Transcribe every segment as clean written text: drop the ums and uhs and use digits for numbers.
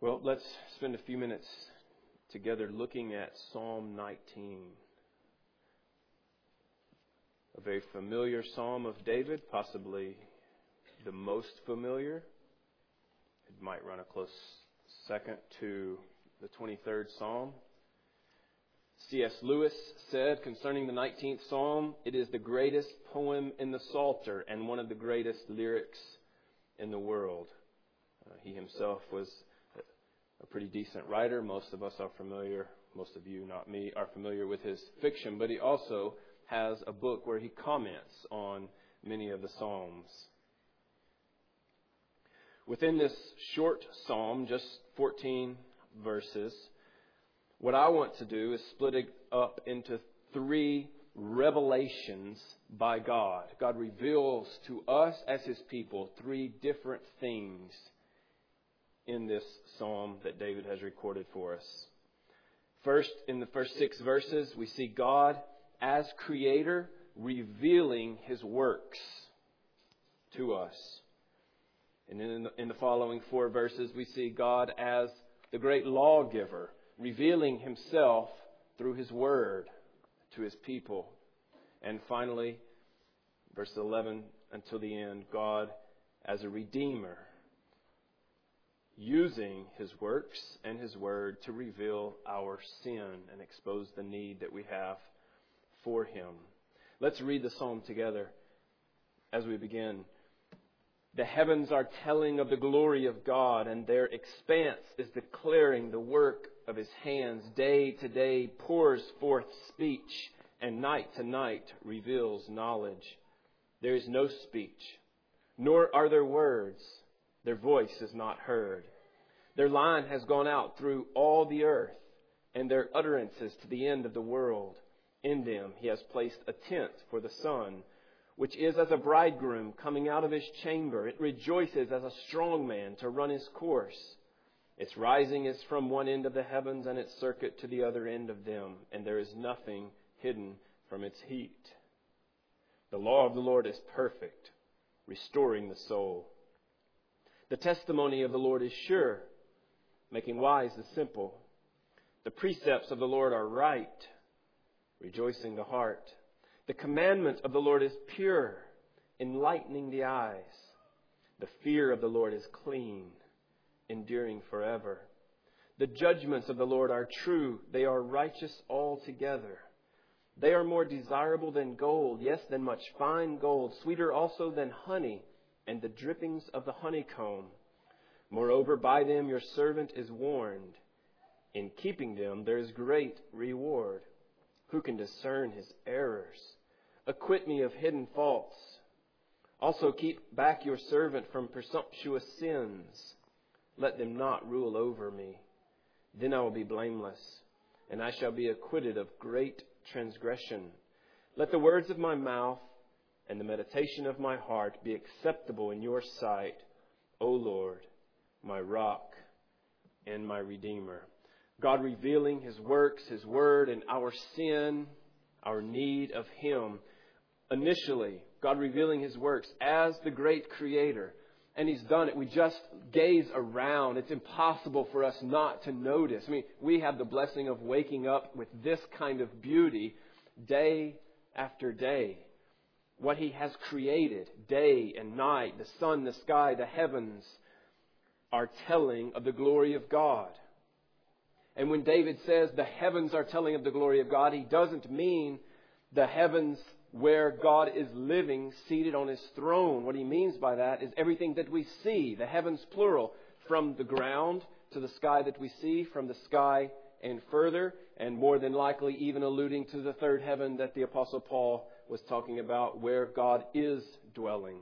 Well, let's spend a few minutes together looking at Psalm 19. A very familiar psalm of David, possibly the most familiar. It might run a close second to the 23rd Psalm. C.S. Lewis said concerning the 19th Psalm, it is the greatest poem in the Psalter and one of the greatest lyrics in the world. He himself was a pretty decent writer. Most of us are familiar, most of you, not me, are familiar with his fiction, but he also has a book where he comments on many of the Psalms. Within this short psalm, just 14 verses, what I want to do is split it up into 3 revelations by God. God reveals to us as His people 3 different things in this psalm that David has recorded for us. First, in the first 6 verses, we see God as Creator revealing His works to us. And then in the following 4 verses, we see God as the great lawgiver, revealing Himself through His Word to His people. And finally, verse 11 until the end, God as a Redeemer, using His works and His Word to reveal our sin and expose the need that we have for Him. Let's read the psalm together as we begin. The heavens are telling of the glory of God, and their expanse is declaring the work of His hands. Day to day pours forth speech, and night to night reveals knowledge. There is no speech, nor are there words. Their voice is not heard. Their line has gone out through all the earth, and their utterances to the end of the world. In them He has placed a tent for the sun, which is as a bridegroom coming out of his chamber. It rejoices as a strong man to run his course. Its rising is from one end of the heavens, and its circuit to the other end of them, and there is nothing hidden from its heat. The law of the Lord is perfect, restoring the soul. The testimony of the Lord is sure, making wise the simple. The precepts of the Lord are right, rejoicing the heart. The commandment of the Lord is pure, enlightening the eyes. The fear of the Lord is clean, enduring forever. The judgments of the Lord are true. They are righteous altogether. They are more desirable than gold, yes, than much fine gold, sweeter also than honey and the drippings of the honeycomb. Moreover, by them your servant is warned. In keeping them there is great reward. Who can discern his errors? Acquit me of hidden faults. Also keep back your servant from presumptuous sins. Let them not rule over me. Then I will be blameless, and I shall be acquitted of great transgression. Let the words of my mouth and the meditation of my heart be acceptable in your sight, O Lord, my rock and my Redeemer. God revealing His works, His Word, and our sin, our need of Him. Initially, God revealing His works as the great Creator. And He's done it. We just gaze around. It's impossible for us not to notice. I mean, we have the blessing of waking up with this kind of beauty day after day. What He has created, day and night, the sun, the sky, the heavens, are telling of the glory of God. And when David says the heavens are telling of the glory of God, he doesn't mean the heavens where God is living, seated on His throne. What he means by that is everything that we see, the heavens plural, from the ground to the sky that we see, from the sky and further, and more than likely even alluding to the third heaven that the Apostle Paul was talking about, where God is dwelling.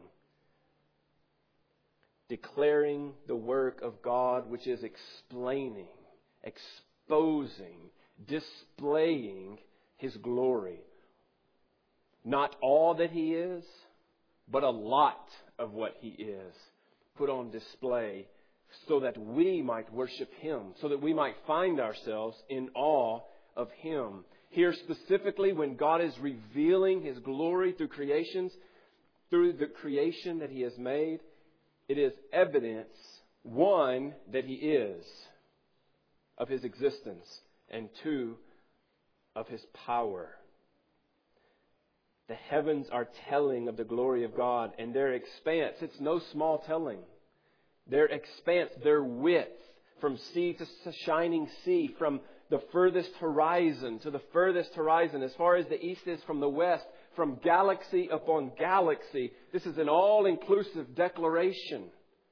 Declaring the work of God, which is explaining, exposing, displaying His glory. Not all that He is, but a lot of what He is put on display so that we might worship Him, so that we might find ourselves in awe of Him. Here specifically, when God is revealing His glory through creations, through the creation that He has made, it is evidence one, that He is, of His existence, and two, of His power. The heavens are telling of the glory of God, and their expanse, it's no small telling. Their expanse, their width, from sea to shining sea, from the furthest horizon to the furthest horizon, as far as the east is from the west, from galaxy upon galaxy. This is an all-inclusive declaration.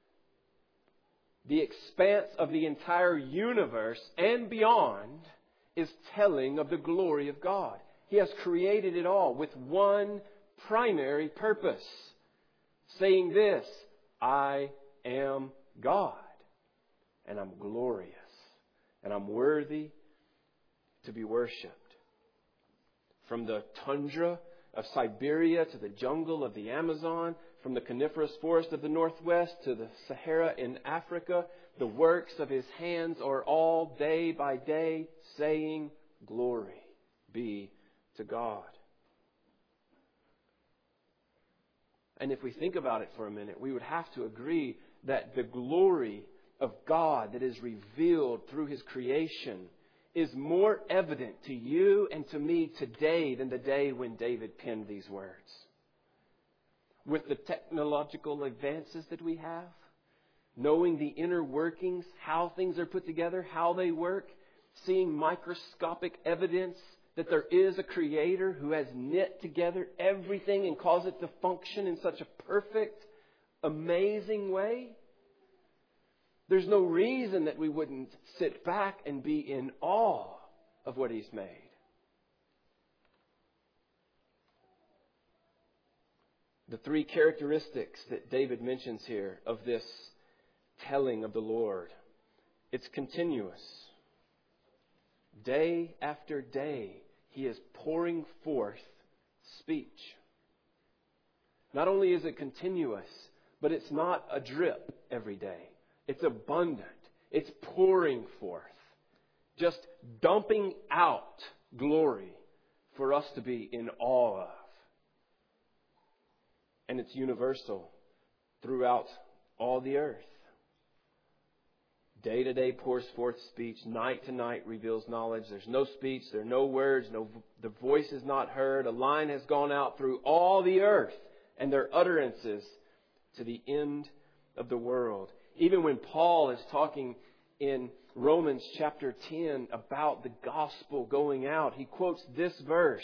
The expanse of the entire universe and beyond is telling of the glory of God. He has created it all with one primary purpose, saying this: I am God, and I'm glorious, and I'm worthy to be worshipped. From the tundra of Siberia to the jungle of the Amazon, from the coniferous forest of the Northwest to the Sahara in Africa, the works of His hands are all day by day saying, glory be to God. And if we think about it for a minute, we would have to agree that the glory of God that is revealed through His creation is more evident to you and to me today than the day when David penned these words. With the technological advances that we have, knowing the inner workings, how things are put together, how they work, seeing microscopic evidence that there is a Creator who has knit together everything and caused it to function in such a perfect, amazing way, there's no reason that we wouldn't sit back and be in awe of what He's made. The three characteristics that David mentions here of this telling of the Lord: it's continuous. Day after day, He is pouring forth speech. Not only is it continuous, but it's not a drip every day. It's abundant. It's pouring forth. Just dumping out glory for us to be in awe of. And it's universal throughout all the earth. Day to day pours forth speech. Night to night reveals knowledge. There's no speech. There are no words. The voice is not heard. A line has gone out through all the earth, and their utterances to the end of the world. Even when Paul is talking in Romans chapter 10 about the gospel going out, he quotes this verse,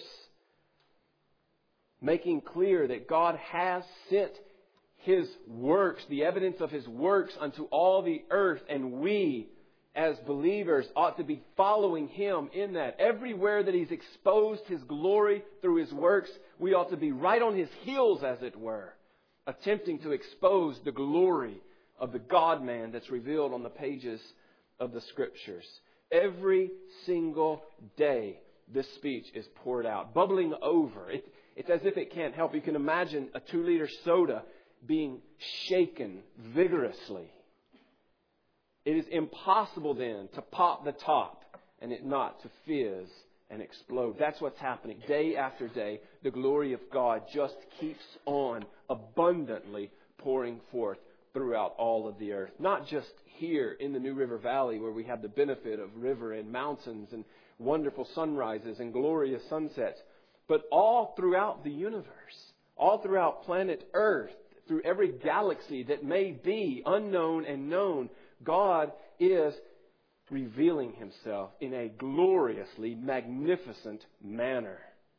making clear that God has sent His works, the evidence of His works, unto all the earth, and we, as believers, ought to be following Him in that. Everywhere that He's exposed His glory through His works, we ought to be right on His heels, as it were, attempting to expose the glory of the God-man that's revealed on the pages of the Scriptures. Every single day, this speech is poured out, bubbling over. It's as if it can't help. You can imagine a 2-liter soda being shaken vigorously. It is impossible then to pop the top and it not to fizz and explode. That's what's happening. Day after day, the glory of God just keeps on abundantly pouring forth throughout all of the earth. Not just here in the New River Valley, where we have the benefit of river and mountains and wonderful sunrises and glorious sunsets, but all throughout the universe, all throughout planet Earth, through every galaxy that may be unknown and known, God is revealing Himself in a gloriously magnificent manner.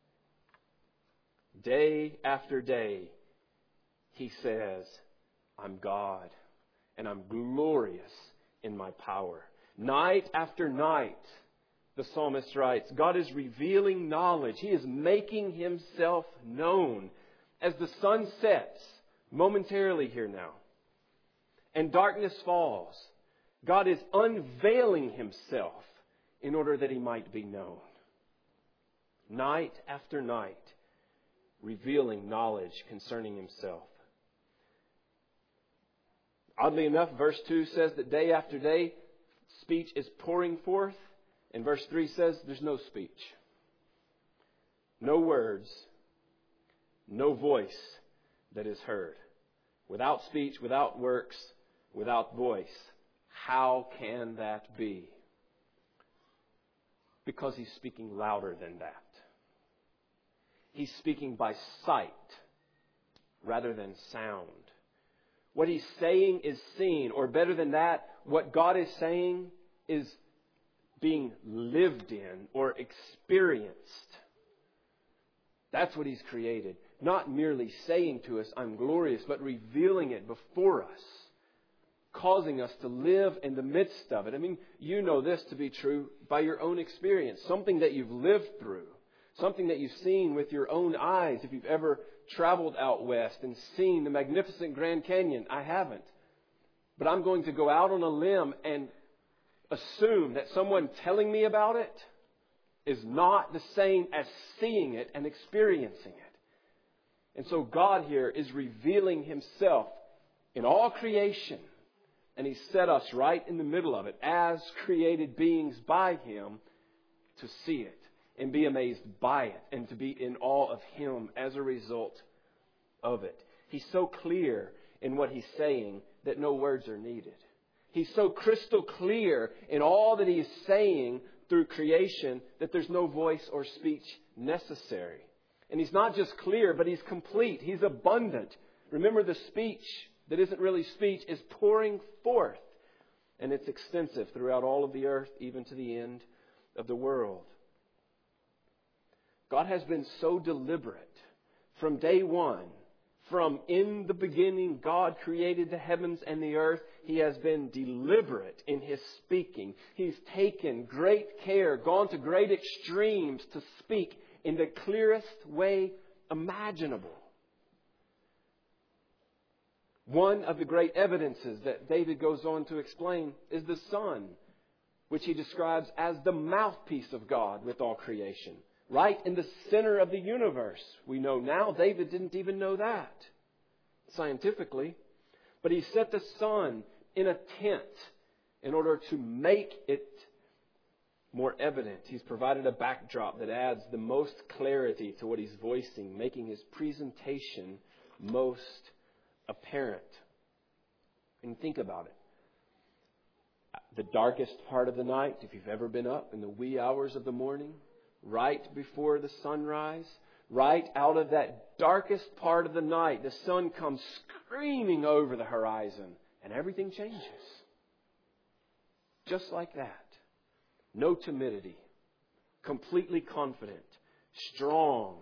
Day after day, He says, I'm God, and I'm glorious in my power. Night after night, the psalmist writes, God is revealing knowledge. He is making Himself known. As the sun sets momentarily here now, and darkness falls, God is unveiling Himself in order that He might be known. Night after night, revealing knowledge concerning Himself. Oddly enough, verse 2 says that day after day, speech is pouring forth. And verse 3 says there's no speech. No words. No voice that is heard. Without speech, without works, without voice, How can that be? Because He's speaking louder than that. He's speaking by sight rather than sound. What He's saying is seen, or better than that, what God is saying is being lived in or experienced. That's what He's created. Not merely saying to us, I'm glorious, but revealing it before us, causing us to live in the midst of it. I mean, you know this to be true by your own experience, something that you've lived through, something that you've seen with your own eyes. If you've ever traveled out west and seen the magnificent Grand Canyon, I haven't. But I'm going to go out on a limb and assume that someone telling me about it is not the same as seeing it and experiencing it. And so God here is revealing Himself in all creation. And He's set us right in the middle of it as created beings by Him to see it and be amazed by it and to be in awe of Him as a result of it. He's so clear in what He's saying that no words are needed. He's so crystal clear in all that He is saying through creation that there's no voice or speech necessary. And He's not just clear, but He's complete. He's abundant. Remember, the speech that isn't really speech is pouring forth. And it's extensive throughout all of the earth, even to the end of the world. God has been so deliberate from day one. From in the beginning, God created the heavens and the earth. He has been deliberate in His speaking. He's taken great care, gone to great extremes to speak in the clearest way imaginable. One of the great evidences that David goes on to explain is the Son, which he describes as the mouthpiece of God with all creation. Right in the center of the universe. We know now, David didn't even know that scientifically. But he set the sun in a tent in order to make it more evident. He's provided a backdrop that adds the most clarity to what He's voicing, making His presentation most apparent. And think about it. The darkest part of the night, if you've ever been up in the wee hours of the morning, right before the sunrise, right out of that darkest part of the night, the sun comes screaming over the horizon and everything changes. Just like that. No timidity. Completely confident. Strong.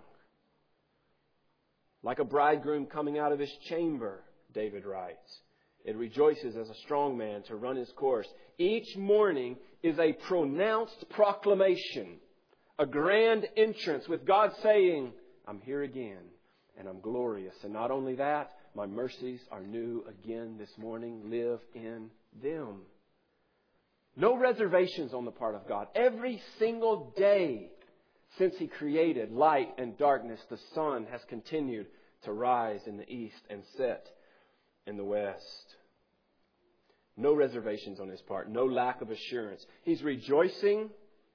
Like a bridegroom coming out of his chamber, David writes. It rejoices as a strong man to run his course. Each morning is a pronounced proclamation. A grand entrance with God saying, I'm here again and I'm glorious. And not only that, my mercies are new again this morning. Live in them. No reservations on the part of God. Every single day since He created light and darkness, the sun has continued to rise in the east and set in the west. No reservations on His part. No lack of assurance. He's rejoicing.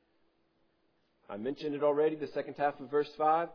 I mentioned it already, the second half of verse 5.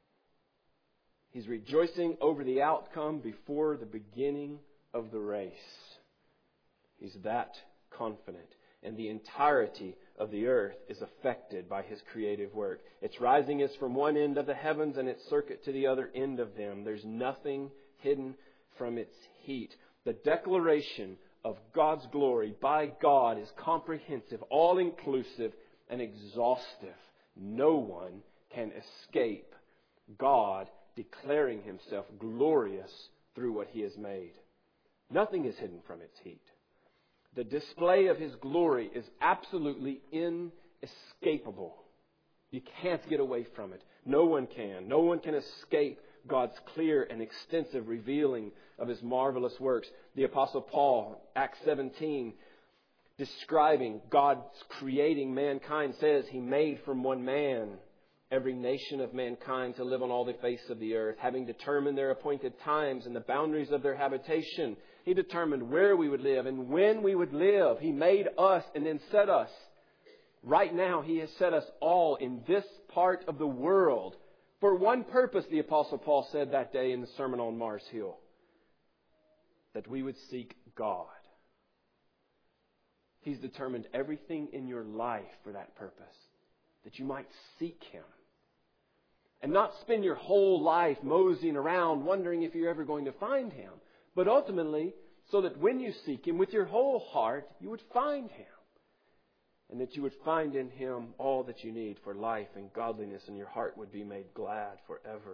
He's rejoicing over the outcome before the beginning of the race. He's that confident. And the entirety of the earth is affected by His creative work. Its rising is from one end of the heavens and its circuit to the other end of them. There's nothing hidden from its heat. The declaration of God's glory by God is comprehensive, all-inclusive, and exhaustive. No one can escape God declaring Himself glorious through what He has made. Nothing is hidden from its heat. The display of His glory is absolutely inescapable. You can't get away from it. No one can. No one can escape God's clear and extensive revealing of His marvelous works. The Apostle Paul, Acts 17, describing God's creating mankind, says He made from one man every nation of mankind to live on all the face of the earth, having determined their appointed times and the boundaries of their habitation. He determined where we would live and when we would live. He made us and then set us. Right now, He has set us all in this part of the world for one purpose, the Apostle Paul said that day in the Sermon on Mars Hill, that we would seek God. He's determined everything in your life for that purpose, that you might seek Him. And not spend your whole life moseying around wondering if you're ever going to find Him, but ultimately so that when you seek Him with your whole heart, you would find Him. And that you would find in Him all that you need for life and godliness, and your heart would be made glad forever.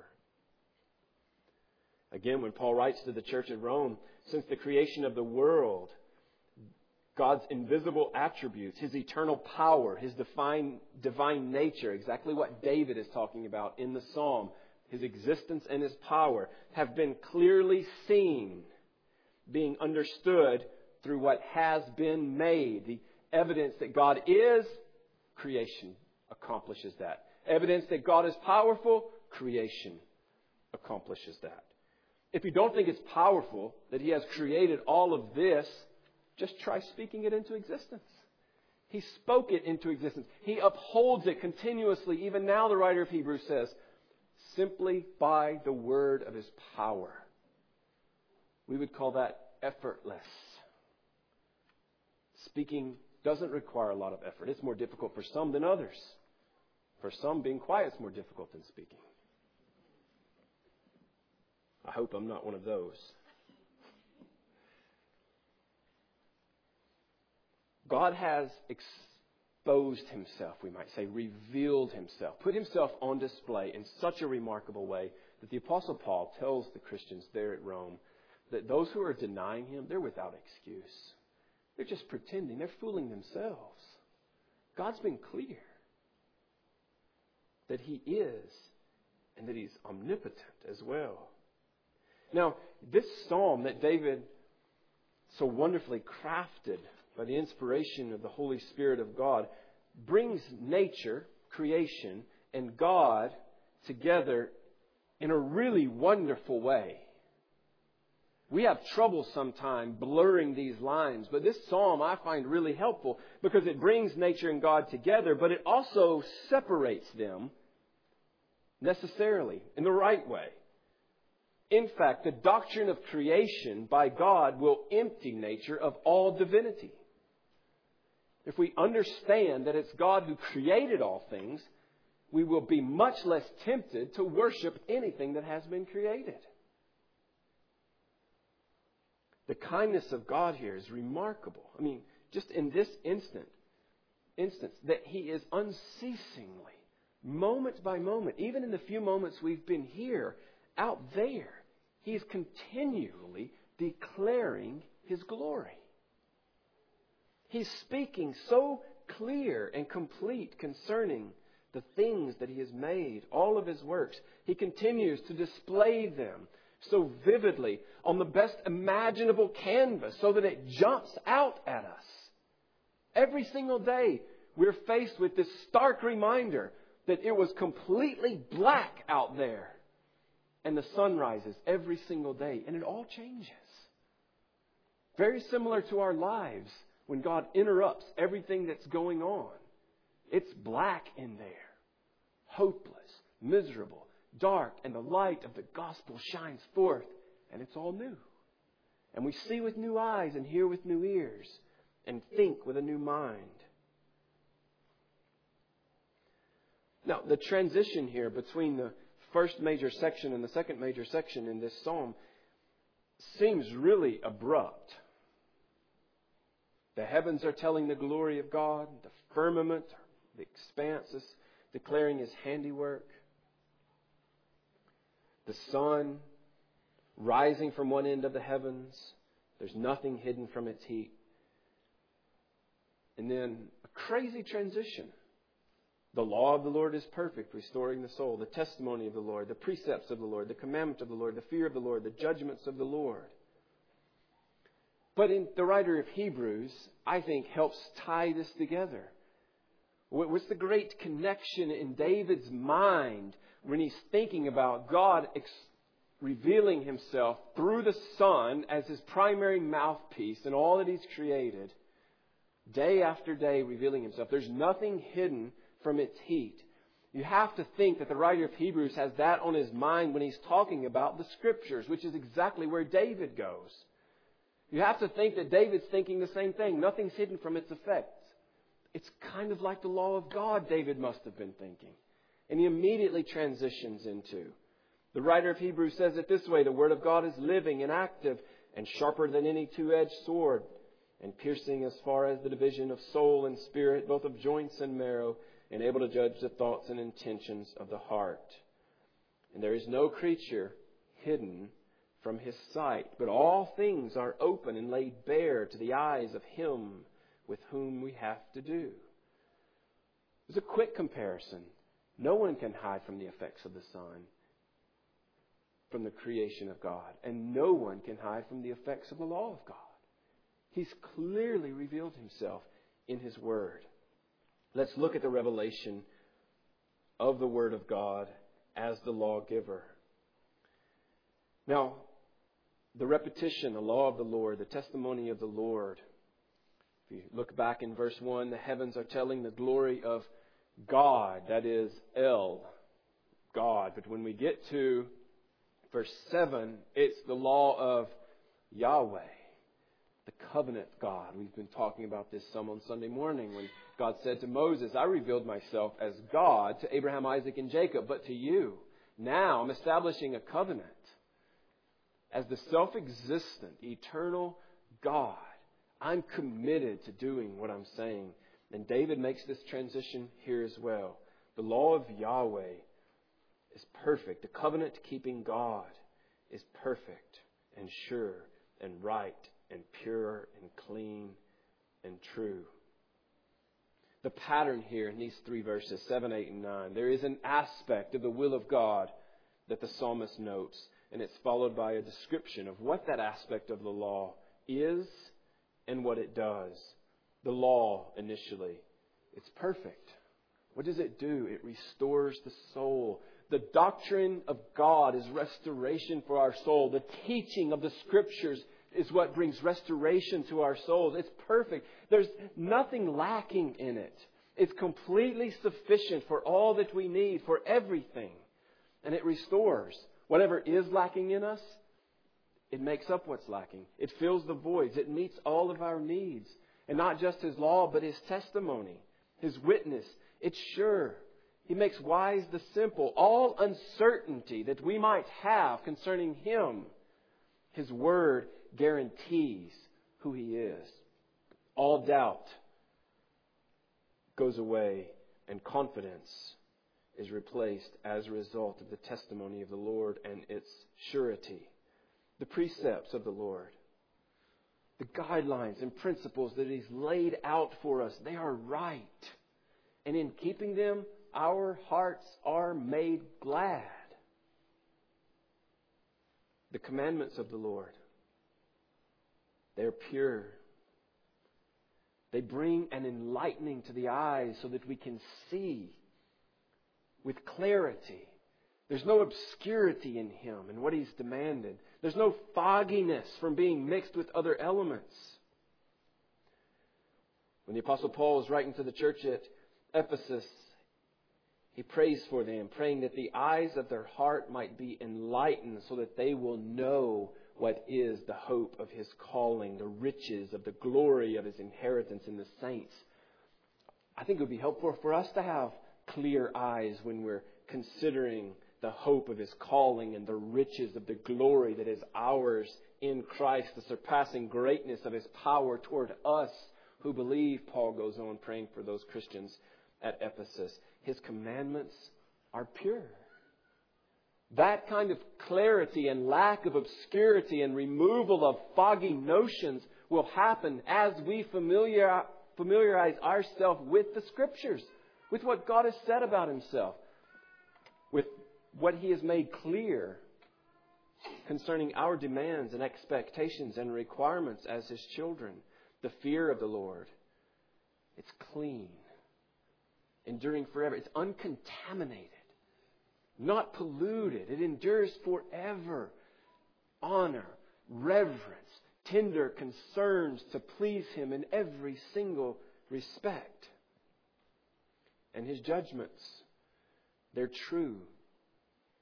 Again, when Paul writes to the church at Rome, since the creation of the world, God's invisible attributes, His eternal power, His divine nature, exactly what David is talking about in the Psalm, His existence and His power, have been clearly seen, being understood through what has been made. The evidence that God is, creation accomplishes that. Evidence that God is powerful, creation accomplishes that. If you don't think it's powerful that He has created all of this, just try speaking it into existence. He spoke it into existence. He upholds it continuously. Even now, the writer of Hebrews says, simply by the word of His power. We would call that effortless. Speaking doesn't require a lot of effort. It's more difficult for some than others. For some, being quiet is more difficult than speaking. I hope I'm not one of those. God has exposed Himself, we might say, revealed Himself, put Himself on display in such a remarkable way that the Apostle Paul tells the Christians there at Rome that those who are denying Him, they're without excuse. They're just pretending. They're fooling themselves. God's been clear that He is and that He's omnipotent as well. Now, this psalm that David so wonderfully crafted by the inspiration of the Holy Spirit of God brings nature, creation, and God together in a really wonderful way. We have trouble sometimes blurring these lines, but this psalm I find really helpful because it brings nature and God together, but it also separates them necessarily in the right way. In fact, the doctrine of creation by God will empty nature of all divinity. If we understand that it's God who created all things, we will be much less tempted to worship anything that has been created. The kindness of God here is remarkable. I mean, just in this instance, that He is unceasingly, moment by moment, even in the few moments we've been here, out there, He is continually declaring His glory. He's speaking so clear and complete concerning the things that He has made, all of His works. He continues to display them so vividly on the best imaginable canvas so that it jumps out at us. Every single day we're faced with this stark reminder that it was completely black out there. And the sun rises every single day. And it all changes. Very similar to our lives when God interrupts everything that's going on. It's black in there. Hopeless, miserable, dark, and the light of the gospel shines forth. And it's all new. And we see with new eyes and hear with new ears and think with a new mind. Now, the transition here between the first major section and the second major section in this psalm seems really abrupt. The heavens are telling the glory of God. The firmament, the expanse is declaring His handiwork. The sun rising from one end of the heavens. There's nothing hidden from its heat. And then a crazy transition. The law of the Lord is perfect, restoring the soul. The testimony of the Lord, the precepts of the Lord, the commandment of the Lord, the fear of the Lord, the judgments of the Lord. But the writer of Hebrews, I think, helps tie this together. What's the great connection in David's mind when he's thinking about God revealing Himself through the Son as His primary mouthpiece in all that He's created, day after day revealing Himself. There's nothing hidden from its heat. You have to think that the writer of Hebrews has that on his mind when he's talking about the Scriptures, which is exactly where David goes. You have to think that David's thinking the same thing. Nothing's hidden from its effects. It's kind of like the law of God, David must have been thinking. And he immediately transitions into. The writer of Hebrews says it this way: the Word of God is living and active and sharper than any two-edged sword, and piercing as far as the division of soul and spirit, both of joints and marrow, and able to judge the thoughts and intentions of the heart. And there is no creature hidden from His sight, but all things are open and laid bare to the eyes of Him with whom we have to do. There's a quick comparison. No one can hide from the effects of the sun, from the creation of God. And no one can hide from the effects of the law of God. He's clearly revealed Himself in His Word. Let's look at the revelation of the Word of God as the lawgiver. Now, the repetition, the law of the Lord, the testimony of the Lord. If you look back in verse 1, the heavens are telling the glory of God, that is El, God. But when we get to verse 7, it's the law of Yahweh, the covenant God. We've been talking about this some on Sunday morning when God said to Moses, I revealed myself as God to Abraham, Isaac, and Jacob, but to you. Now I'm establishing a covenant as the self-existent, eternal God. I'm committed to doing what I'm saying. And David makes this transition here as well. The law of Yahweh is perfect. The covenant-keeping God is perfect and sure and right and pure and clean and true. The pattern here in these three verses, 7, 8, and 9, there is an aspect of the will of God that the psalmist notes, and it's followed by a description of what that aspect of the law is and what it does. The law, initially, it's perfect. What does it do? It restores the soul. The doctrine of God is restoration for our soul. The teaching of the Scriptures is what brings restoration to our souls. It's perfect. There's nothing lacking in it. It's completely sufficient for all that we need, for everything. And it restores. Whatever is lacking in us, it makes up what's lacking. It fills the voids. It meets all of our needs. And not just His law, but His testimony, His witness. It's sure. He makes wise the simple. All uncertainty that we might have concerning Him, His Word guarantees who He is. All doubt goes away and confidence is replaced as a result of the testimony of the Lord and its surety. The precepts of the Lord, the guidelines and principles that He's laid out for us, they are right. And in keeping them, our hearts are made glad. The commandments of the Lord, they're pure. They bring an enlightening to the eyes so that we can see with clarity. There's no obscurity in Him and what He's demanded. There's no fogginess from being mixed with other elements. When the Apostle Paul was writing to the church at Ephesus, he prays for them, praying that the eyes of their heart might be enlightened so that they will know what is the hope of His calling, the riches of the glory of His inheritance in the saints. I think it would be helpful for us to have clear eyes when we're considering the hope of His calling and the riches of the glory that is ours in Christ, the surpassing greatness of His power toward us who believe, Paul goes on praying for those Christians at Ephesus. His commandments are pure. That kind of clarity and lack of obscurity and removal of foggy notions will happen as we familiarize ourselves with the Scriptures, with what God has said about Himself, with what He has made clear concerning our demands and expectations and requirements as His children. The fear of the Lord, it's clean, enduring forever. It's uncontaminated, not polluted. It endures forever. Honor, reverence, tender concerns to please Him in every single respect. And His judgments, they're true.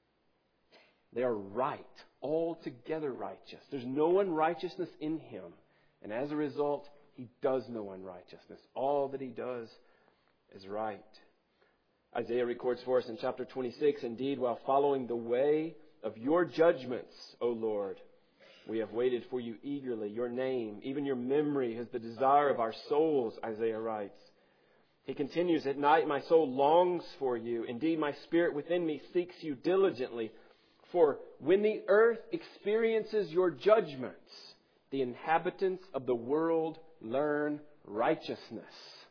They are right, altogether righteous. There's no unrighteousness in Him. And as a result, he does no unrighteousness. All that he does is right. Isaiah records for us in chapter 26, indeed, while following the way of your judgments, O Lord, we have waited for you eagerly. Your name, even your memory, is the desire of our souls, Isaiah writes. He continues, at night my soul longs for you. Indeed, my spirit within me seeks you diligently. For when the earth experiences your judgments, the inhabitants of the world learn righteousness.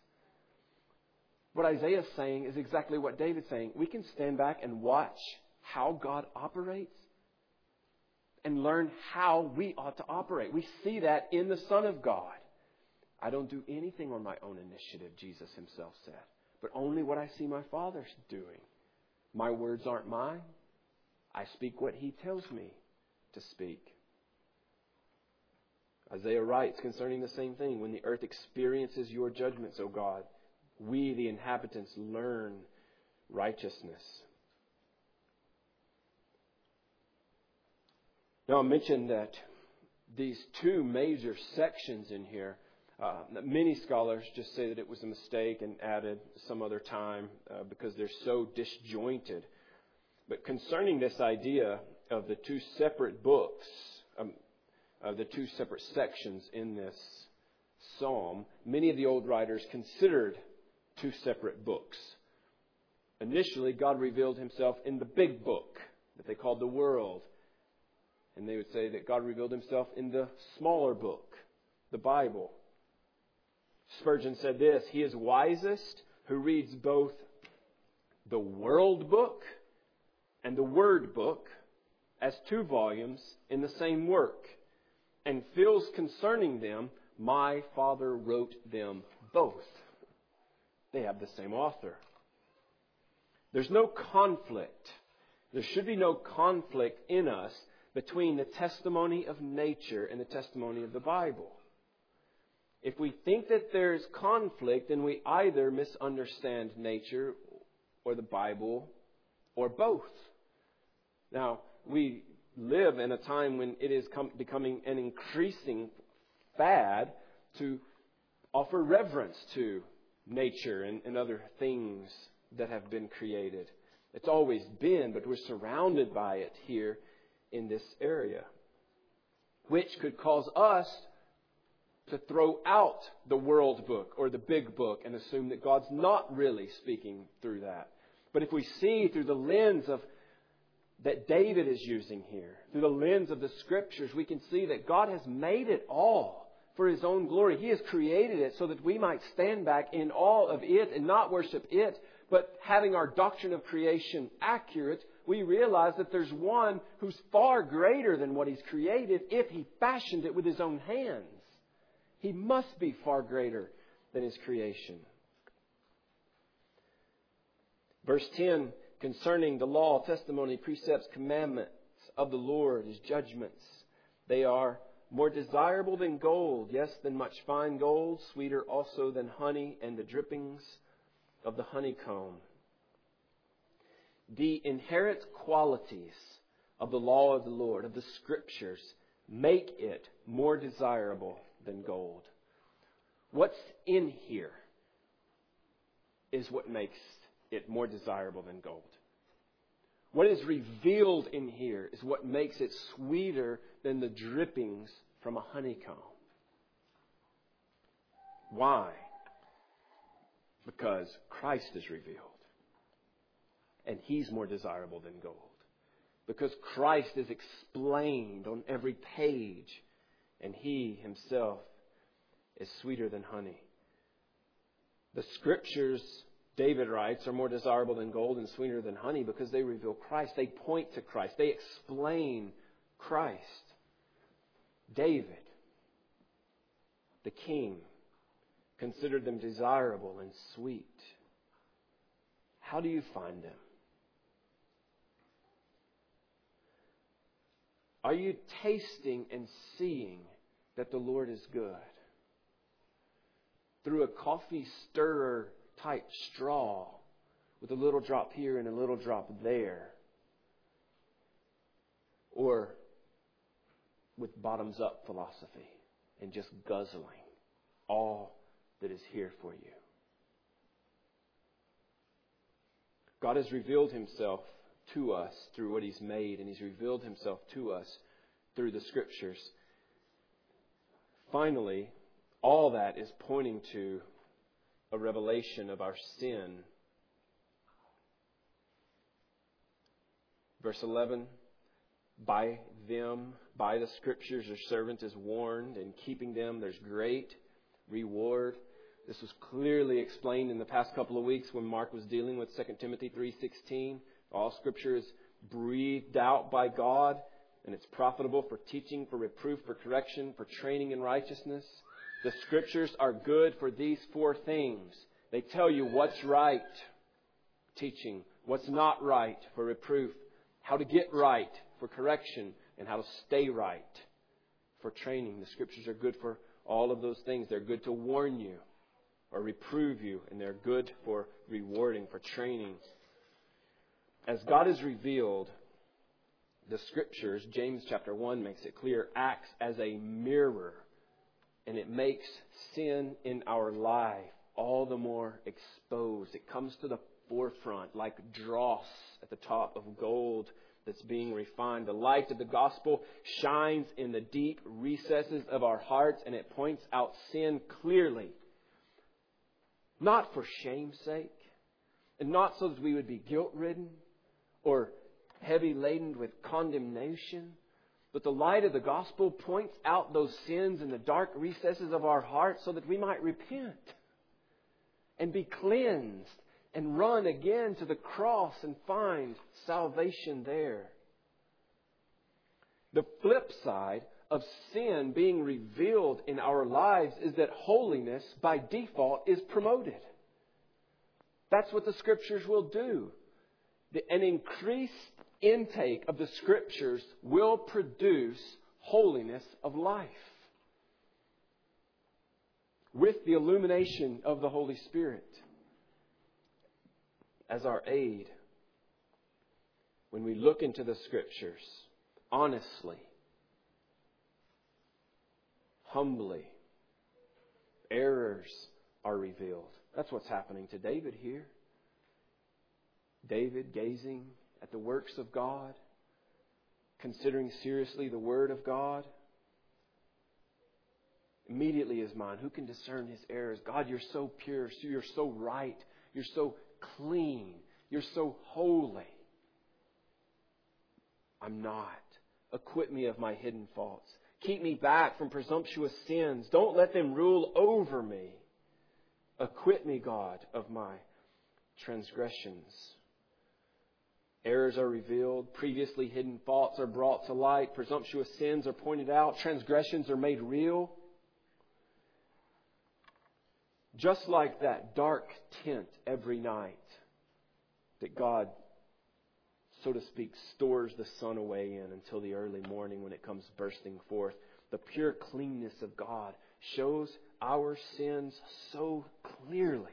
What Isaiah is saying is exactly what David's saying. We can stand back and watch how God operates and learn how we ought to operate. We see that in the Son of God. I don't do anything on my own initiative, Jesus himself said, but only what I see my Father doing. My words aren't mine. I speak what he tells me to speak. Isaiah writes concerning the same thing. When the earth experiences your judgments, O God, we, the inhabitants, learn righteousness. Now, I mentioned that these two major sections in here, many scholars just say that it was a mistake and added some other time because they're so disjointed. But concerning this idea of the two separate books, of the two separate sections in this psalm, many of the old writers considered two separate books. Initially, God revealed himself in the big book that they called the world. And they would say that God revealed himself in the smaller book, the Bible. Spurgeon said this, he is wisest who reads both the world book and the word book as two volumes in the same work, and feels concerning them, my Father wrote them both. They have the same author. There's no conflict. There should be no conflict in us between the testimony of nature and the testimony of the Bible. If we think that there's conflict, then we either misunderstand nature or the Bible or both. Now, we live in a time when it is becoming an increasing fad to offer reverence to nature and other things that have been created. It's always been, but we're surrounded by it here in this area, which could cause us to throw out the world book or the big book and assume that God's not really speaking through that. But if we see through the lens of that David is using here, through the lens of the Scriptures, we can see that God has made it all for His own glory. He has created it so that we might stand back in awe of it and not worship it, but having our doctrine of creation accurate, we realize that there's one who's far greater than what He's created if He fashioned it with His own hands. He must be far greater than His creation. Verse 10, concerning the law, testimony, precepts, commandments of the Lord, His judgments. They are more desirable than gold, yes, than much fine gold, sweeter also than honey and the drippings of the honeycomb. The inherent qualities of the law of the Lord, of the Scriptures, make it more desirable than gold. What's in here is what makes it more desirable than gold. What is revealed in here is what makes it sweeter than the drippings from a honeycomb. Why? Because Christ is revealed. And He's more desirable than gold. Because Christ is explained on every page. And He Himself is sweeter than honey. The Scriptures, David writes, are more desirable than gold and sweeter than honey because they reveal Christ. They point to Christ. They explain Christ. David, the king, considered them desirable and sweet. How do you find them? Are you tasting and seeing that the Lord is good? Through a coffee stirrer type straw with a little drop here and a little drop there? Or with bottoms up philosophy and just guzzling all that is here for you. God has revealed Himself to us through what He's made, and He's revealed Himself to us through the Scriptures. Finally, all that is pointing to a revelation of our sin. Verse 11, by the Scriptures, your servant is warned, and keeping them there's great reward. This was clearly explained in the past couple of weeks when Mark was dealing with 2 Timothy 3:16. All Scripture is breathed out by God, and it's profitable for teaching, for reproof, for correction, for training in righteousness. The Scriptures are good for these four things. They tell you what's right, teaching, what's not right, for reproof, how to get right, for correction, and how to stay right, for training. The Scriptures are good for all of those things. They're good to warn you or reprove you, and they're good for rewarding, for training. As God is revealed, the Scriptures, James chapter 1 makes it clear, acts as a mirror, and it makes sin in our life all the more exposed. It comes to the forefront like dross at the top of gold that's being refined. The light of the gospel shines in the deep recesses of our hearts, and it points out sin clearly. Not for shame's sake, and not so that we would be guilt-ridden or heavy-laden with condemnation, but the light of the gospel points out those sins in the dark recesses of our hearts so that we might repent and be cleansed and run again to the cross and find salvation there. The flip side of sin being revealed in our lives is that holiness by default is promoted. That's what the Scriptures will do. An increased intake of the Scriptures will produce holiness of life with the illumination of the Holy Spirit as our aid. When we look into the Scriptures honestly, humbly, errors are revealed. That's what's happening to David here. David gazing at the works of God, considering seriously the Word of God. Immediately his mind, who can discern his errors? God, you're so pure, you're so right, you're so clean, you're so holy. I'm not. Acquit me of my hidden faults. Keep me back from presumptuous sins. Don't let them rule over me. Acquit me, God, of my transgressions. Errors are revealed. Previously hidden faults are brought to light. Presumptuous sins are pointed out. Transgressions are made real. Just like that dark tent every night that God, so to speak, stores the sun away in until the early morning when it comes bursting forth. The pure cleanness of God shows our sins so clearly.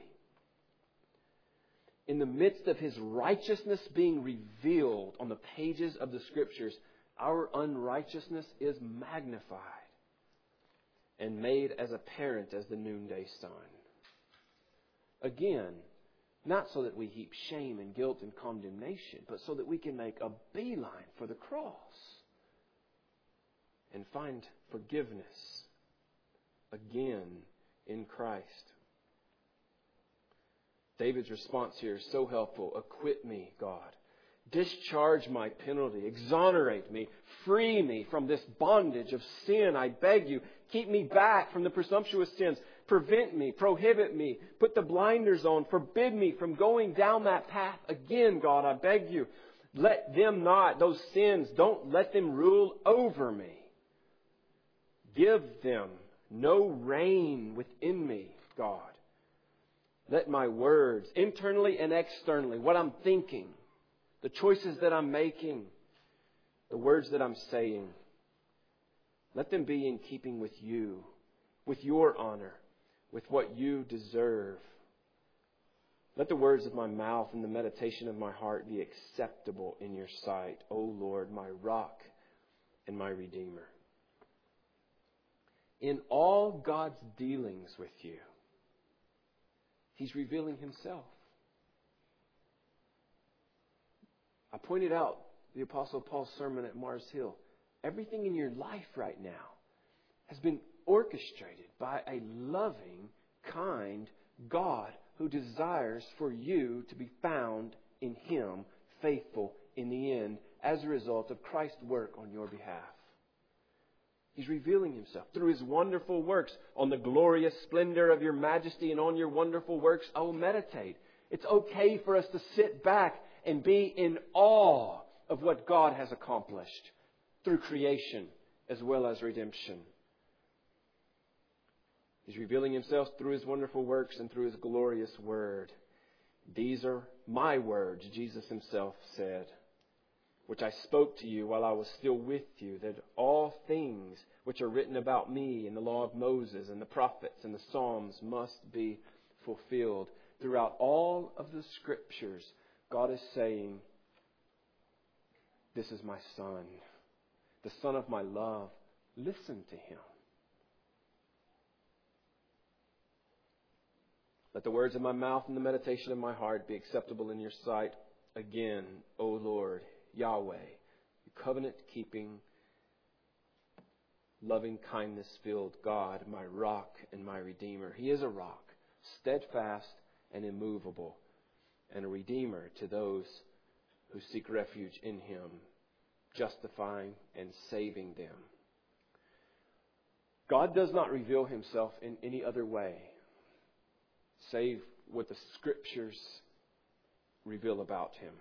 In the midst of His righteousness being revealed on the pages of the Scriptures, our unrighteousness is magnified and made as apparent as the noonday sun. Again, not so that we heap shame and guilt and condemnation, but so that we can make a beeline for the cross and find forgiveness again in Christ. David's response here is so helpful. Acquit me, God. Discharge my penalty. Exonerate me. Free me from this bondage of sin. I beg you. Keep me back from the presumptuous sins. Prevent me. Prohibit me. Put the blinders on. Forbid me from going down that path again, God. I beg you. Let them not, those sins, don't let them rule over me. Give them no reign within me, God. Let my words, internally and externally, what I'm thinking, the choices that I'm making, the words that I'm saying, let them be in keeping with you, with your honor, with what you deserve. Let the words of my mouth and the meditation of my heart be acceptable in your sight, O Lord, my rock and my redeemer. In all God's dealings with you, He's revealing Himself. I pointed out the Apostle Paul's sermon at Mars Hill. Everything in your life right now has been orchestrated by a loving, kind God who desires for you to be found in Him, faithful in the end, as a result of Christ's work on your behalf. He's revealing Himself through His wonderful works. On the glorious splendor of your majesty and on your wonderful works, I will meditate. It's okay for us to sit back and be in awe of what God has accomplished through creation as well as redemption. He's revealing Himself through His wonderful works and through His glorious Word. These are my words, Jesus Himself said, which I spoke to you while I was still with you, that all things which are written about me in the law of Moses and the prophets and the Psalms must be fulfilled. Throughout all of the Scriptures, God is saying, this is my Son, the Son of my love. Listen to Him. Let the words of my mouth and the meditation of my heart be acceptable in your sight. Again, O Lord, Yahweh, covenant-keeping, loving kindness-filled God, my rock and my redeemer. He is a rock, steadfast and immovable, and a redeemer to those who seek refuge in Him, justifying and saving them. God does not reveal Himself in any other way, save what the Scriptures reveal about Him.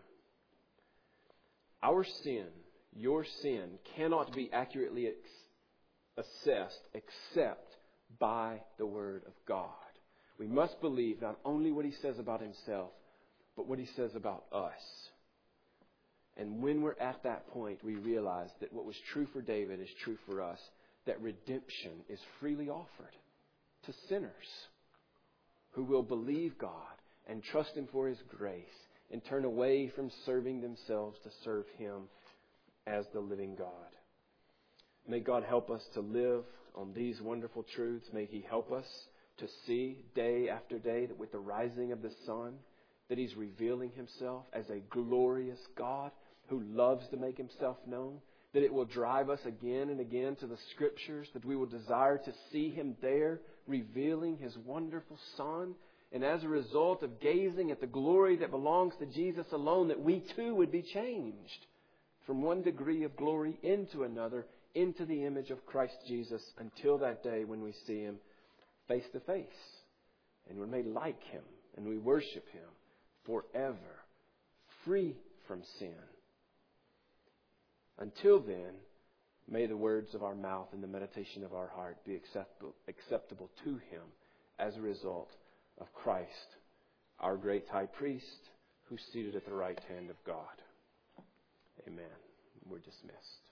Our sin, your sin, cannot be accurately assessed except by the Word of God. We must believe not only what He says about Himself, but what He says about us. And when we're at that point, we realize that what was true for David is true for us, that redemption is freely offered to sinners who will believe God and trust Him for His grace and turn away from serving themselves to serve Him as the living God. May God help us to live on these wonderful truths. May He help us to see day after day that with the rising of the sun, that He's revealing Himself as a glorious God who loves to make Himself known, that it will drive us again and again to the Scriptures, that we will desire to see Him there, revealing His wonderful Son. And as a result of gazing at the glory that belongs to Jesus alone, that we too would be changed from one degree of glory into another, into the image of Christ Jesus, until that day when we see Him face to face. And we're made like Him, and we worship Him forever, free from sin. Until then, may the words of our mouth and the meditation of our heart be acceptable to Him as a result of Christ, our great high priest, who's seated at the right hand of God. Amen. We're dismissed.